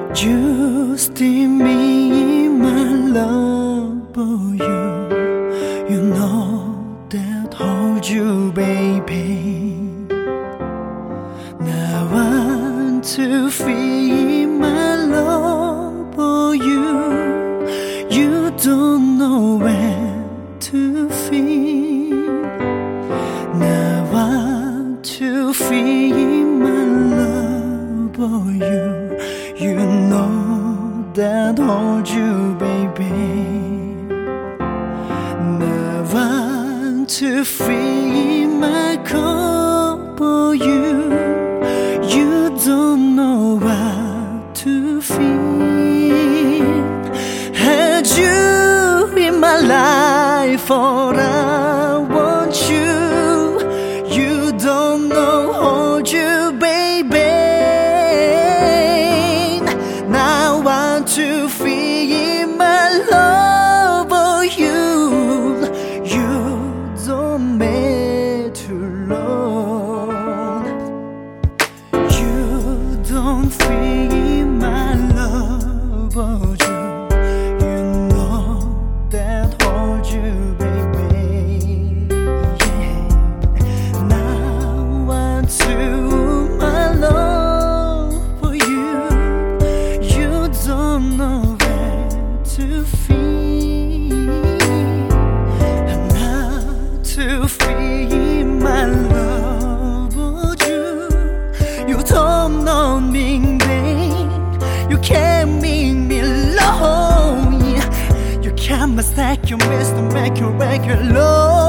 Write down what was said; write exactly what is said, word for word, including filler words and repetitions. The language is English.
Just in me, my love for you. You know that hold you, baby. Now I want to feel my love for you. You don't know where to feel. Now I want to feel my love for you. You know that hold you, baby. Now I want to feel my call for you. You don't know what to feel. Had you in my life, for I want you. You don't know hold you, baby. Now I want to feel my love for you. You don't matter long. You don't feel my love for you. You know that hold you, baby. Yeah. Now I want to my love for you. You don't know where to feel. And now to feel my love for you. You don't know me, babe. You can't make me alone. You can't mistake, you miss to make you regular.